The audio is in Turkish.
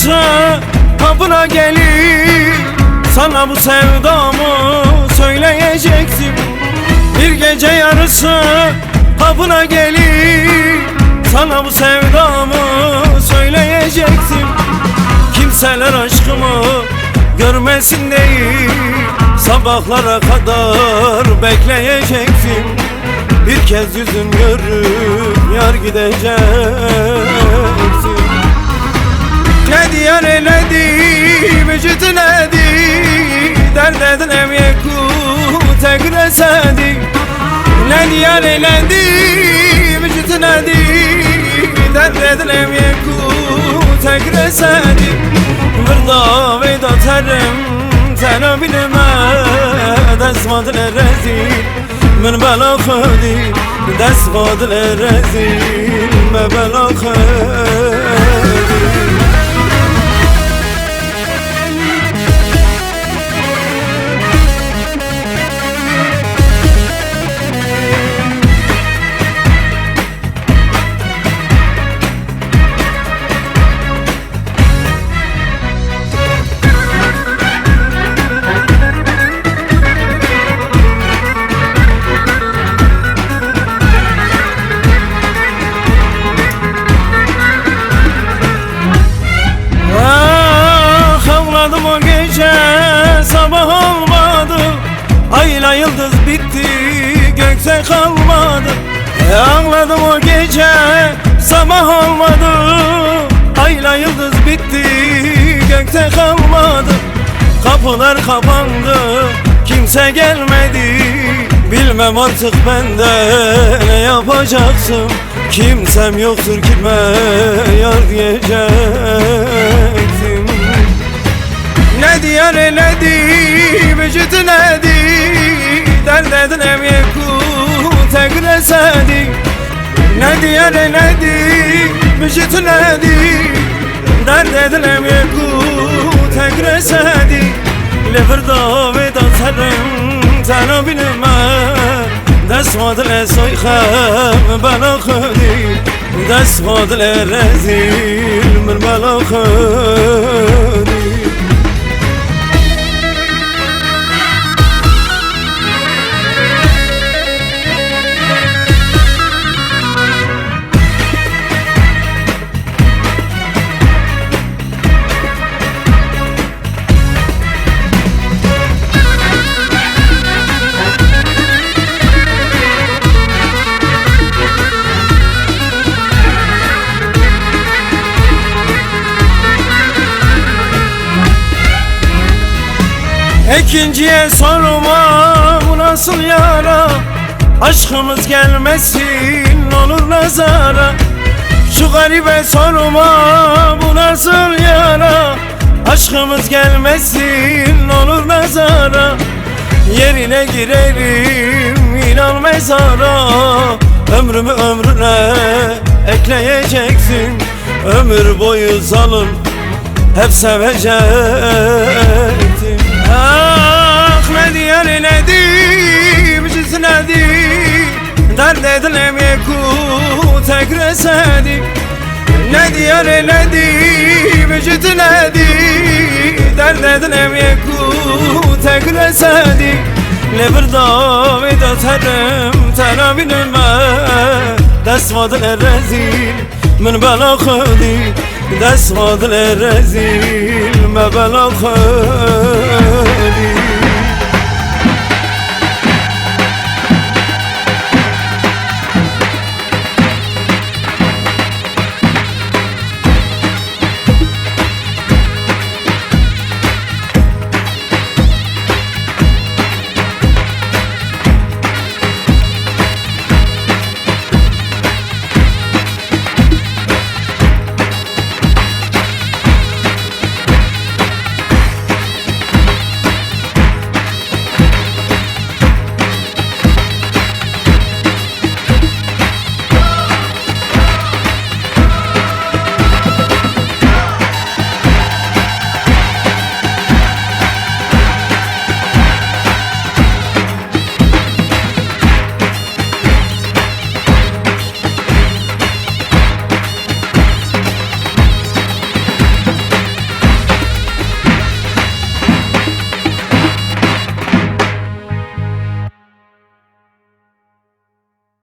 yarısı kapına gelir, sana bu sevdamı söyleyecektim. Bir gece yarısı kapına gelir, sana bu sevdamı söyleyecektim. Kimseler aşkımı görmesin değil, sabahlara kadar bekleyecektim. Bir kez yüzün görüp yar gidecektim. Ne diyar eledi, vücudu nedi, dert edilem yeku tegresedi. Ne diyar eledi, vücudu nedi, dert edilem yeku tegresedi. Vrda veda terim, tena bilime dezvad rezil من بلا خودی دست بادل رزیل من بلا خودی. O gece sabah olmadı, ayla yıldız bitti, gökte kalmadı. Ağladım o gece sabah olmadı, ayla yıldız bitti, gökte kalmadı. Kapılar kapandı, kimse gelmedi, bilmem artık ben de ne yapacaksın. Kimsem yoktur kime yar diyecektim. Ne diyar eledi, vücudu nedi, dert edilem yeku tegresedi. Ne diyar eledi, vücudu nedi, dert edilem yeku tegresedi. Levrda veda terim, tena bilime dest vadile soyxem bela khudi, dest vadile rezil min bela khudi. İkinciye sorma bu nasıl yara, aşkımız gelmesin olur nazara. Şu garibe sorma bu nasıl yara, aşkımız gelmesin olur nazara. Yerine girerim inan mezara, ömrümü ömrüne ekleyeceksin. Ömür boyu zalim hep sevecektim. Ah ne diyar eledi, vücudu nedi, dert edilem yeku tegresedi. Ne diyar eledi, vücudu nedi, dert edilem yeku tegresedi. Levrda veda terim, tena bilime dest vadile rezil min bela khudi, dest vadile rezil min bela khudi.